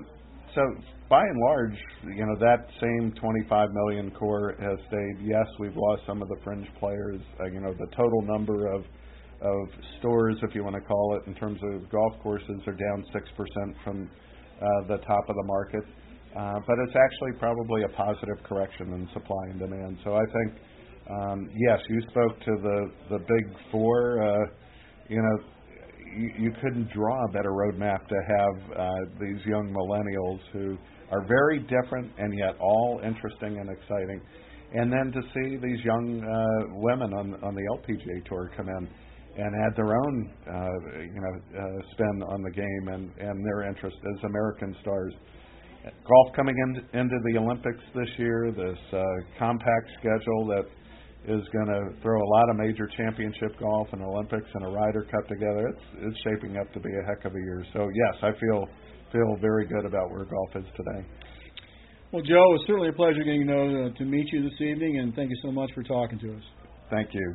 So by and large, that same 25 million core has stayed. Yes, we've lost some of the fringe players. The total number of stores, if you want to call it, in terms of golf courses are down 6% from the top of the market. But it's actually probably a positive correction in supply and demand. So I think, yes, you spoke to the big four. You couldn't draw a better roadmap to have these young millennials who are very different and yet all interesting and exciting. And then to see these young women on the LPGA Tour come in and add their own, spin on the game and their interest as American stars. Golf coming into the Olympics this year, this compact schedule that is going to throw a lot of major championship golf and Olympics and a Ryder Cup together. It's shaping up to be a heck of a year. So yes, I feel very good about where golf is today. Well, Joe, it's certainly a pleasure getting to meet you this evening, and thank you so much for talking to us. Thank you.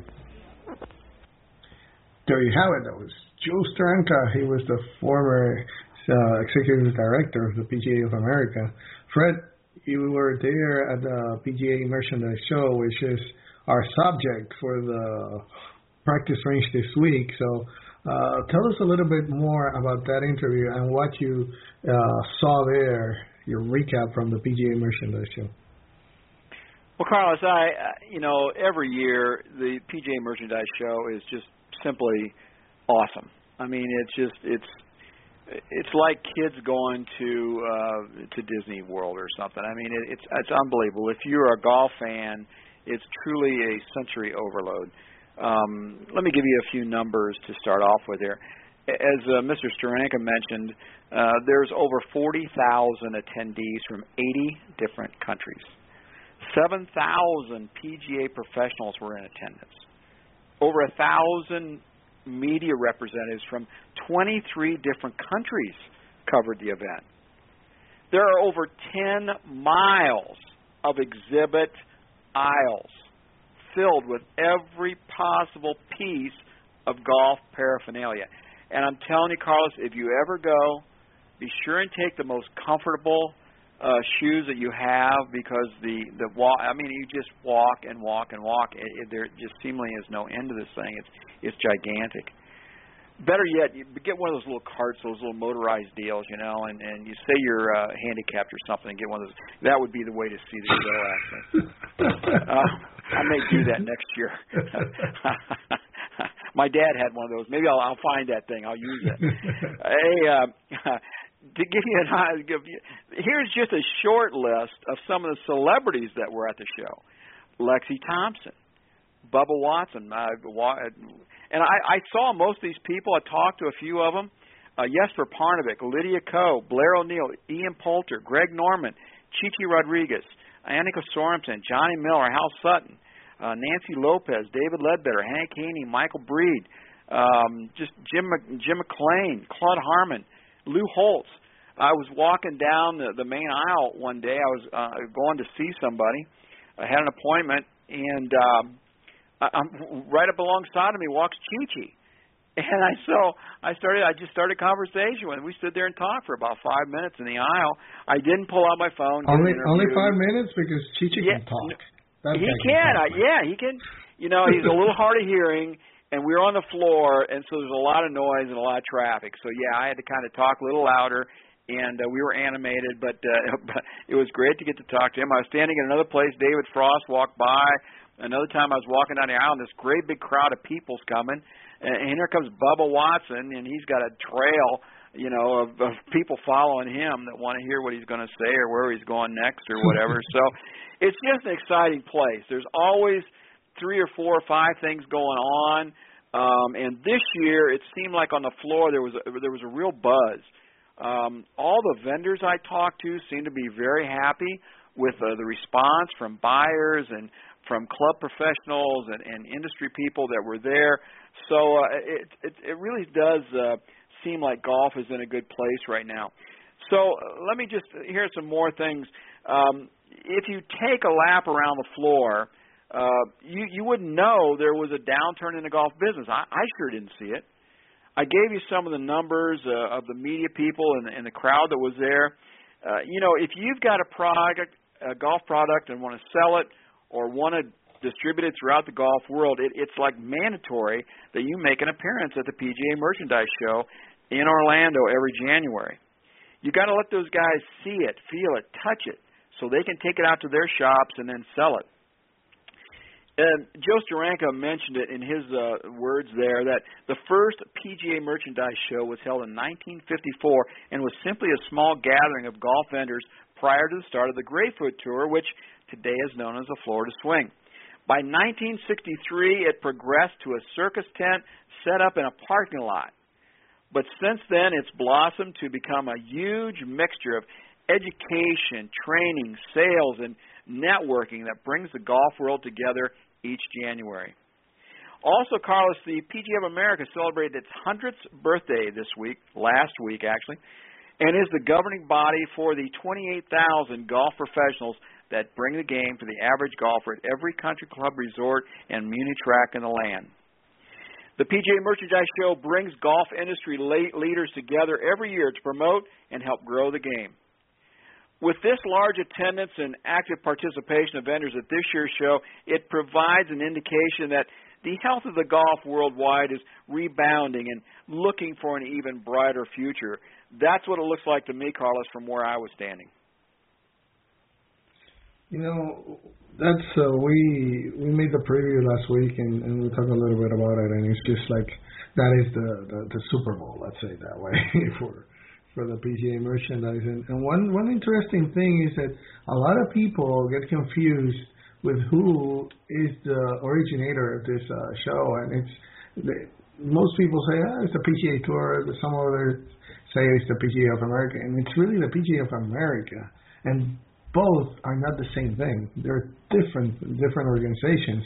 There you have it. That was Joe Steranka. He was the former executive director of the PGA of America. Fred, you were there at the PGA Merchandise Show, which is our subject for the practice range this week. So tell us a little bit more about that interview and what you saw there, your recap from the PGA Merchandise Show. Well, Carlos, every year the PGA Merchandise Show is just simply awesome. I mean, it's like kids going to Disney World or something. I mean, it's unbelievable. If you're a golf fan, it's truly a sensory overload. Let me give you a few numbers to start off with here. As Mr. Steranka mentioned, there's over 40,000 attendees from 80 different countries. 7,000 PGA professionals were in attendance. Over 1,000 media representatives from 23 different countries covered the event. There are over 10 miles of exhibit aisles filled with every possible piece of golf paraphernalia. And I'm telling you, Carlos, if you ever go, be sure and take the most comfortable shoes that you have, because you just walk and walk and walk. There just seemingly is no end to this thing. It's gigantic. Better yet, you get one of those little carts, those little motorized deals, and you say you're handicapped or something, and get one of those. That would be the way to see the show, actually. I may do that next year. My dad had one of those. Maybe I'll find that thing. I'll use it. To give you here's just a short list of some of the celebrities that were at the show. Lexi Thompson, Bubba Watson, and I saw most of these people. I talked to a few of them. Jesper Parnevik, Lydia Ko, Blair O'Neill, Ian Poulter, Greg Norman, Chichi Rodriguez, Annika Sorensen, Johnny Miller, Hal Sutton, Nancy Lopez, David Ledbetter, Hank Haney, Michael Breed, just Jim McClain, Claude Harmon, Lou Holtz. I was walking down the main aisle one day. I was going to see somebody. I had an appointment, and right up alongside of me walks Chi-Chi. And I just started a conversation with him. We stood there and talked for about 5 minutes in the aisle. I didn't pull out my phone. Only 5 minutes, because Chi-Chi can talk. He can. He can. He's a little hard of hearing, and we were on the floor, and so there's a lot of noise and a lot of traffic. So, I had to kind of talk a little louder, and we were animated, but it was great to get to talk to him. I was standing in another place. David Frost walked by. Another time I was walking down the aisle, and this great big crowd of people's coming, and here comes Bubba Watson, and he's got a trail, of people following him that want to hear what he's going to say or where he's going next or whatever. So it's just an exciting place. There's always 3 or 4 or 5 things going on, and this year it seemed like on the floor there was a real buzz. All the vendors I talked to seemed to be very happy with the response from buyers and from club professionals and industry people that were there. So it really does seem like golf is in a good place right now. So let me just hear some more things. If you take a lap around the floor, you wouldn't know there was a downturn in the golf business. I sure didn't see it. I gave you some of the numbers of the media people and the crowd that was there. if you've got a golf product, and want to sell it or want to distribute it throughout the golf world, it's like mandatory that you make an appearance at the PGA Merchandise Show in Orlando every January. You got to let those guys see it, feel it, touch it, so they can take it out to their shops and then sell it. Joe Steranka mentioned it in his words there, that the first PGA Merchandise Show was held in 1954 and was simply a small gathering of golf vendors prior to the start of the Greyfoot Tour, which today is known as the Florida Swing. By 1963, it progressed to a circus tent set up in a parking lot. But since then, it's blossomed to become a huge mixture of education, training, sales, and networking that brings the golf world together each January. Also, Carlos, the PGA of America celebrated its 100th birthday last week actually, and is the governing body for the 28,000 golf professionals that bring the game to the average golfer at every country club, resort, and muni track in the land. The PGA Merchandise Show brings golf industry leaders together every year to promote and help grow the game. With this large attendance and active participation of vendors at this year's show, it provides an indication that the health of the golf worldwide is rebounding and looking for an even brighter future. That's what it looks like to me, Carlos, from where I was standing. That's we made the preview last week, and we talked a little bit about it, and it's just like that is the Super Bowl, let's say it that way, for the PGA merchandise. And one interesting thing is that a lot of people get confused with who is the originator of this show, and most people say it's the PGA Tour, some others say it's the PGA of America, and it's really the PGA of America, and both are not the same thing. They're different organizations.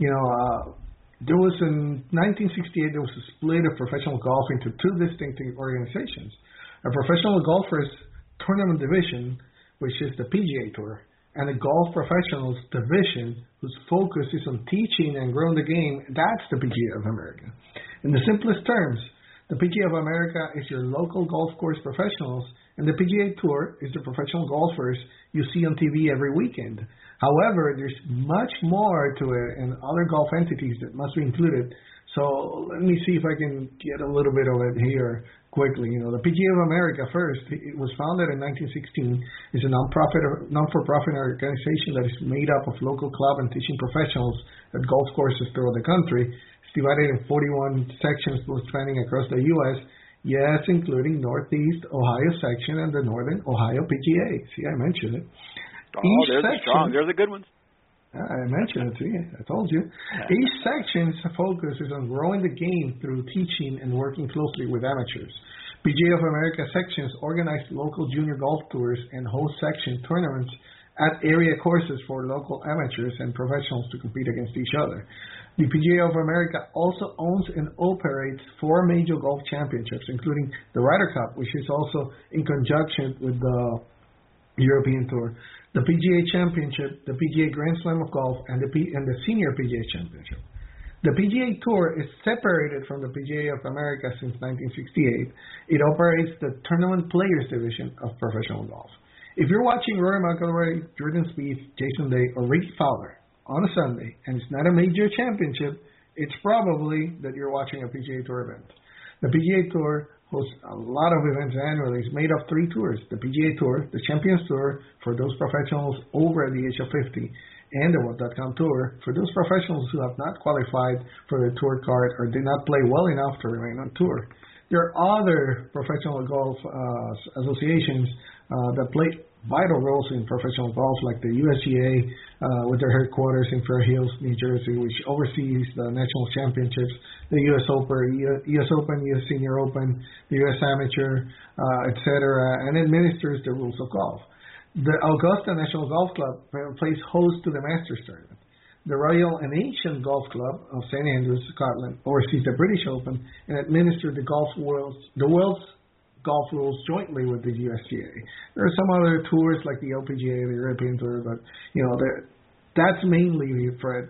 There was in 1968 there was a split of professional golf into two distinct organizations: a professional golfers tournament division, which is the PGA Tour, and a golf professionals division whose focus is on teaching and growing the game. That's the PGA of America. In the simplest terms, the PGA of America is your local golf course professionals, and the PGA Tour is the professional golfers you see on TV every weekend. However, there's much more to it and other golf entities that must be included. So let me see if I can get a little bit of it here quickly. The PGA of America first, it was founded in 1916. It's a non-for-profit organization that is made up of local club and teaching professionals at golf courses throughout the country. It's divided in 41 sections spanning across the U.S., yes, including Northeast Ohio section and the Northern Ohio PGA. See, I mentioned it. There's the good ones. I mentioned it to you. I told you. Each section's focus is on growing the game through teaching and working closely with amateurs. PGA of America sections organize local junior golf tours and host section tournaments at area courses for local amateurs and professionals to compete against each other. The PGA of America also owns and operates 4 major golf championships, including the Ryder Cup, which is also in conjunction with the European Tour, the PGA Championship, the PGA Grand Slam of Golf, and the Senior PGA Championship. The PGA Tour is separated from the PGA of America since 1968. It operates the Tournament Players Division of professional golf. If you're watching Rory McIlroy, Jordan Spieth, Jason Day, or Ricky Fowler on a Sunday, and it's not a major championship, it's probably that you're watching a PGA Tour event. The PGA Tour hosts a lot of events annually. It's made of 3 tours: the PGA Tour, the Champions Tour for those professionals over the age of 50, and the World.com Tour for those professionals who have not qualified for the tour card or did not play well enough to remain on tour. There are other professional golf associations that play vital roles in professional golf, like the USGA with their headquarters in Fair Hills, New Jersey, which oversees the national championships, the U.S. Open, U.S. Senior Open, the U.S. Amateur, etc., and administers the rules of golf. The Augusta National Golf Club plays host to the Masters Tournament. The Royal and Ancient Golf Club of St. Andrews, Scotland, oversees the British Open and administers the world's golf rules jointly with the USGA. There are some other tours like the LPGA, the European Tour, but that's mainly, Fred,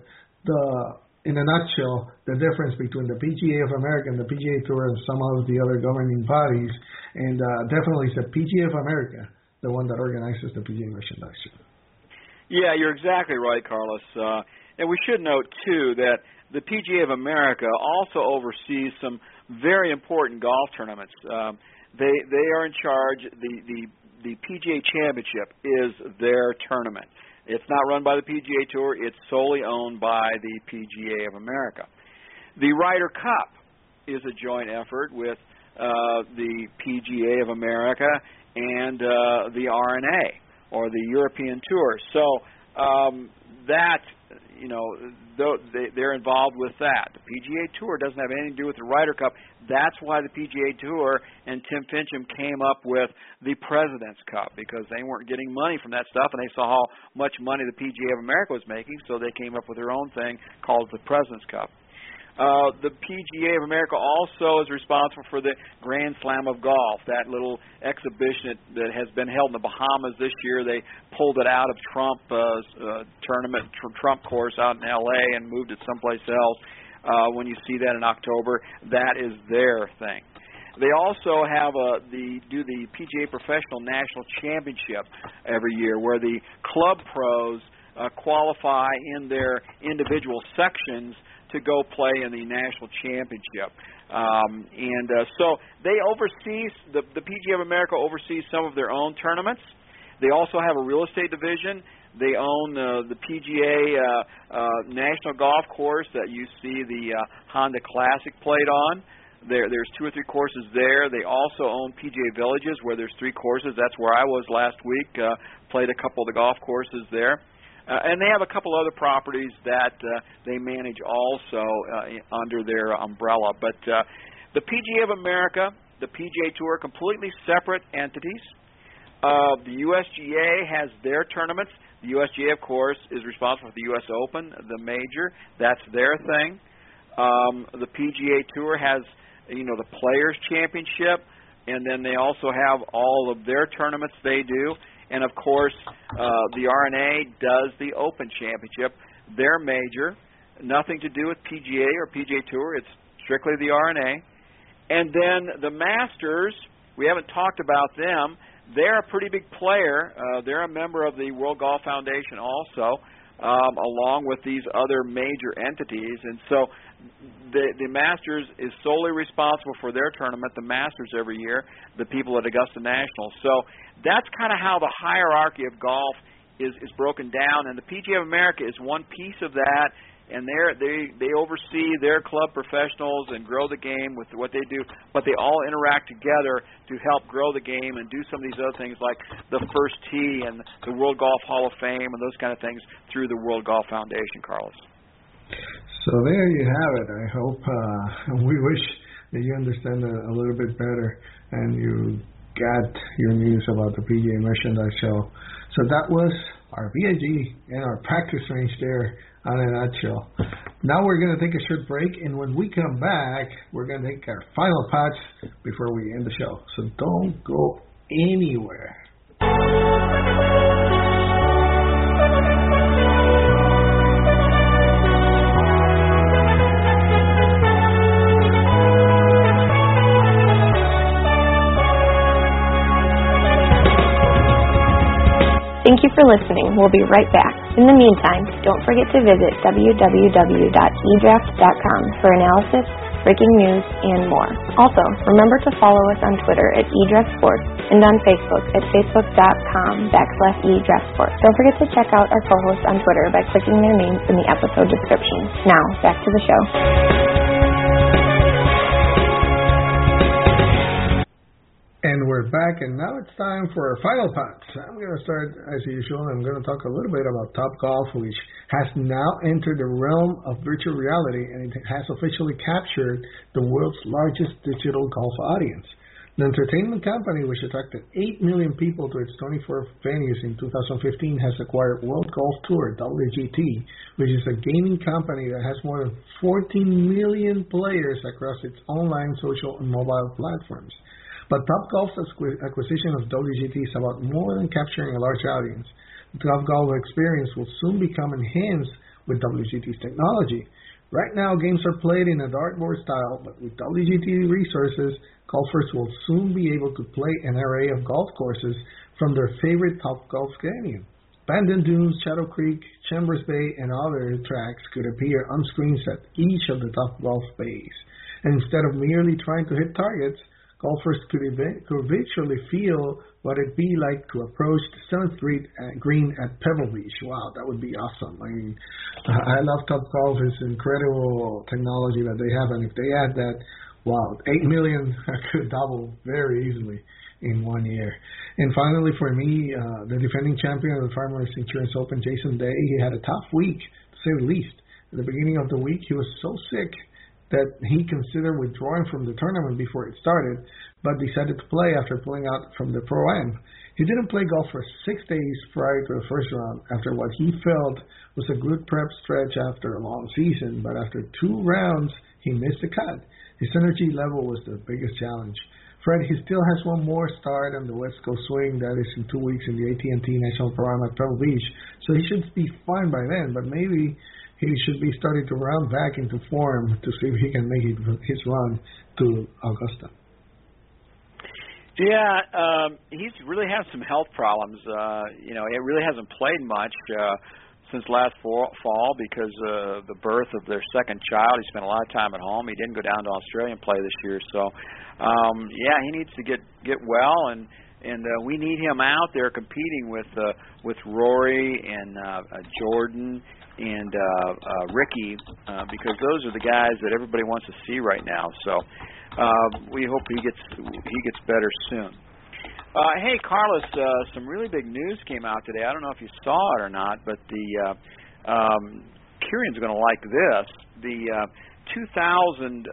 in a nutshell, the difference between the PGA of America and the PGA Tour and some of the other governing bodies. And definitely it's the PGA of America the one that organizes the PGA Merchandise Show. Yeah, you're exactly right, Carlos. And we should note, too, that the PGA of America also oversees some very important golf tournaments. They are in charge. The PGA Championship is their tournament. It's not run by the PGA Tour. It's solely owned by the PGA of America. The Ryder Cup is a joint effort with the PGA of America and the R&A, or the European Tour. So they're involved with that. The PGA Tour doesn't have anything to do with the Ryder Cup. That's why the PGA Tour and Tim Finchem came up with the President's Cup, because they weren't getting money from that stuff, and they saw how much money the PGA of America was making, so they came up with their own thing called the President's Cup. The PGA of America also is responsible for the Grand Slam of Golf, that little exhibition that has been held in the Bahamas this year. They pulled it out of Trump tournament, Trump course out in L.A. and moved it someplace else. When you see that in October, that is their thing. They also have the PGA Professional National Championship every year, where the club pros qualify in their individual sections to go play in the national championship. So they oversee, the PGA of America oversees some of their own tournaments. They also have a real estate division. They own the PGA National Golf Course that you see the Honda Classic played on. There's 2 or 3 courses there. They also own PGA Villages, where there's 3 courses. That's where I was last week. Played a couple of the golf courses there. And they have a couple other properties that they manage also under their umbrella. But the PGA of America, the PGA Tour, completely separate entities. The USGA has their tournaments. The USGA, of course, is responsible for the U.S. Open, the major. That's their thing. The PGA Tour has, the Players' Championship, and then they also have all of their tournaments they do. And, of course, the R&A does the Open Championship. They're major. Nothing to do with PGA or PGA Tour. It's strictly the R&A. And then the Masters, we haven't talked about them. They're a pretty big player. They're a member of the World Golf Foundation also, along with these other major entities. And so the Masters is solely responsible for their tournament, the Masters every year, the people at Augusta National. So that's kind of how the hierarchy of golf is broken down, and the PGA of America is one piece of that, and they oversee their club professionals and grow the game with what they do, but they all interact together to help grow the game and do some of these other things like the First Tee and the World Golf Hall of Fame and those kind of things through the World Golf Foundation, Carlos. So there you have it. I hope we wish that you understand a little bit better and you got your news about the PGA Merchandise Show. So that was our VIG and our practice range there on a nutshell. Now we're going to take a short break, and when we come back, we're going to take our final putts before we end the show. So don't go anywhere. Thank you for listening. We'll be right back. In the meantime, don't forget to visit www.edraft.com for analysis, breaking news, and more. Also, remember to follow us on Twitter at eDraftSports and on Facebook at facebook.com/eDraftSports. Don't forget to check out our co-hosts on Twitter by clicking their names in the episode description. Now, back to the show. And we're back, and now it's time for our final putts. I'm going to start, as usual, I'm going to talk a little bit about Topgolf, which has now entered the realm of virtual reality, and it has officially captured the world's largest digital golf audience. The entertainment company, which attracted 8 million people to its 24 venues in 2015, has acquired World Golf Tour, WGT, which is a gaming company that has more than 14 million players across its online, social, and mobile platforms. But Topgolf's acquisition of WGT is about more than capturing a large audience. The Topgolf experience will soon become enhanced with WGT's technology. Right now, games are played in a dartboard style, but with WGT resources, golfers will soon be able to play an array of golf courses from their favorite Topgolf venue. Bandon Dunes, Shadow Creek, Chambers Bay, and other tracks could appear on screens at each of the Topgolf bays. And instead of merely trying to hit targets, golfers could virtually feel what it'd be like to approach the 7th green at Pebble Beach. Wow, that would be awesome. I mean, I love Topgolf. It's incredible technology that they have, and if they add that, wow, 8 million could double very easily in 1 year. And finally, for me, the defending champion of the Farmers Insurance Open, Jason Day, he had a tough week, to say the least. At the beginning of the week, he was so sick that he considered withdrawing from the tournament before it started, but decided to play after pulling out from the Pro-Am. He didn't play golf for 6 days prior to the first round after what he felt was a good prep stretch after a long season, but after 2 rounds, he missed the cut. His energy level was the biggest challenge. Fred, he still has one more start on the West Coast Swing, that is in 2 weeks in the AT&T National Pro-Am at Pebble Beach, so he should be fine by then, but maybe he should be starting to round back into form to see if he can make his run to Augusta. Yeah, he's really had some health problems. He really hasn't played much since last fall because of the birth of their second child. He spent a lot of time at home. He didn't go down to Australia and play this year. So, he needs to get well, and we need him out there competing with Rory and Jordan and Ricky, because those are the guys that everybody wants to see right now. So we hope he gets better soon. Hey, Carlos, some really big news came out today. I don't know if you saw it or not, but the Kieran's going to like this. The 2000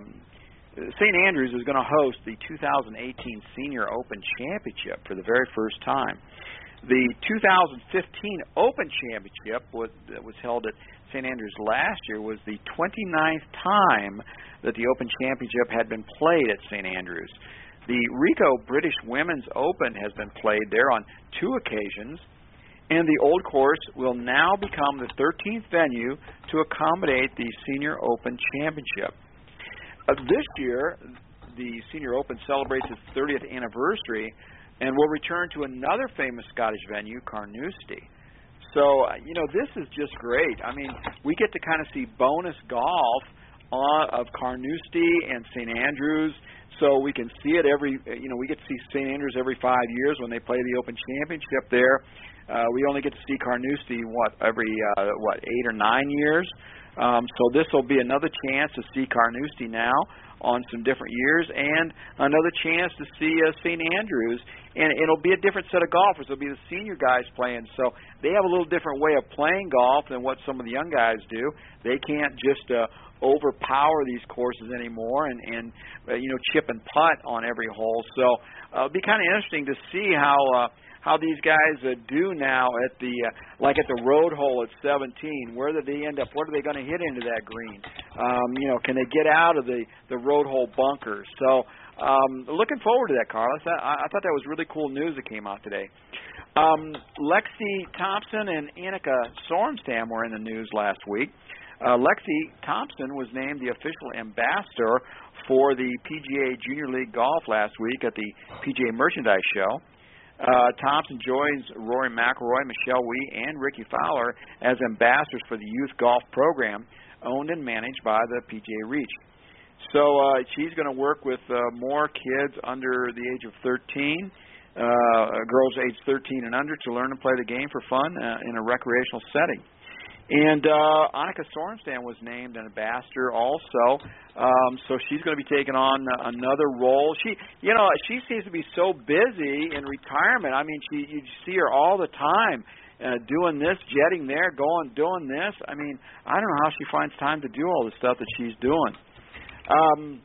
St. Andrews is going to host the 2018 Senior Open Championship for the very first time. The 2015 Open Championship that was held at St. Andrews last year was the 29th time that the Open Championship had been played at St. Andrews. The Ricoh British Women's Open has been played there on 2 occasions, and the Old Course will now become the 13th venue to accommodate the Senior Open Championship. This year, the Senior Open celebrates its 30th anniversary and will return to another famous Scottish venue, Carnoustie. So, this is just great. I mean, we get to kind of see bonus golf of Carnoustie and St. Andrews, so we can see it we get to see St. Andrews every 5 years when they play the Open Championship there. We only get to see Carnoustie, every 8 or 9 years. So this will be another chance to see Carnoustie now on some different years, and another chance to see St. Andrews, and it'll be a different set of golfers. It'll be the senior guys playing, so they have a little different way of playing golf than what some of the young guys do. They can't just overpower these courses anymore and chip and putt on every hole. So it'll be kind of interesting to see how these guys do now at the at the road hole at 17. Where do they end up? What are they going to hit into that green? Can they get out of the road hole bunkers? So looking forward to that, Carlos. I thought that was really cool news that came out today. Lexi Thompson and Annika Sorenstam were in the news last week. Lexi Thompson was named the official ambassador for the PGA Junior League Golf last week at the PGA Merchandise Show. Thompson joins Rory McIlroy, Michelle Wie, and Ricky Fowler as ambassadors for the youth golf program owned and managed by the PGA Reach. So she's going to work with more kids under the age of 13, girls aged 13 and under, to learn to play the game for fun in a recreational setting. And Annika Sorenstam was named an ambassador also, so she's going to be taking on another role. She seems to be so busy in retirement. I mean, you see her all the time doing this, jetting there, doing this. I mean, I don't know how she finds time to do all the stuff that she's doing.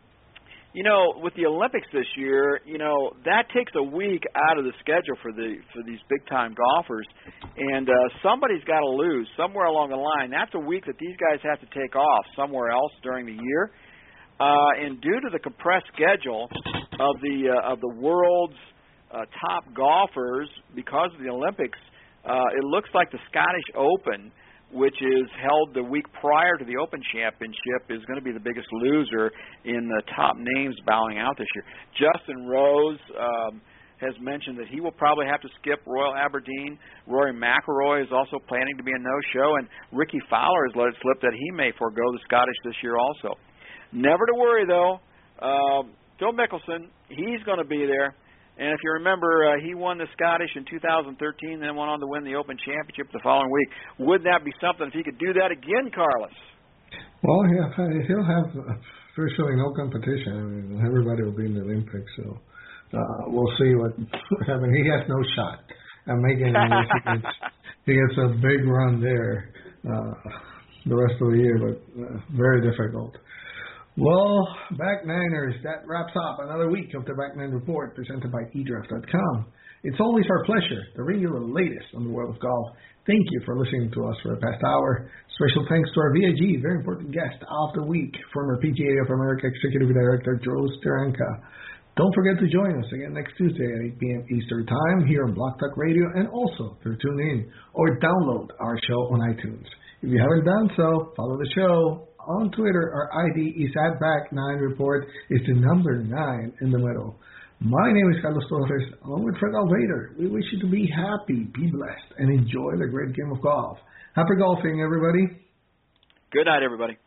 With the Olympics this year, that takes a week out of the schedule for these big-time golfers, and somebody's got to lose somewhere along the line. That's a week that these guys have to take off somewhere else during the year, and due to the compressed schedule of the world's top golfers because of the Olympics, it looks like the Scottish Open, which is held the week prior to the Open Championship, is going to be the biggest loser in the top names bowing out this year. Justin Rose, has mentioned that he will probably have to skip Royal Aberdeen. Rory McIlroy is also planning to be a no-show, and Ricky Fowler has let it slip that he may forego the Scottish this year also. Never to worry, though. Phil Mickelson, he's going to be there. And if you remember, he won the Scottish in 2013, then went on to win the Open Championship the following week. Wouldn't that be something if he could do that again, Carlos? Well, he'll have virtually no competition. I mean, everybody will be in the Olympics, so we'll see what happens. He has no shot at making it unless he gets a big run there the rest of the year, but very difficult. Well, Back Niners, that wraps up another week of the Back Nine Report presented by eDraft.com. It's always our pleasure to bring you the latest on the world of golf. Thank you for listening to us for the past hour. Special thanks to our VIG, very important guest of the week, former PGA of America Executive Director Joe Steranka. Don't forget to join us again next Tuesday at 8 p.m. Eastern Time here on Block Talk Radio, and also to tune in or download our show on iTunes. If you haven't done so, follow the show. On Twitter, our ID is @Back9Report. It's the number 9 in the middle. My name is Carlos Torres, along with Fred Alvader. We wish you to be happy, be blessed, and enjoy the great game of golf. Happy golfing, everybody. Good night, everybody.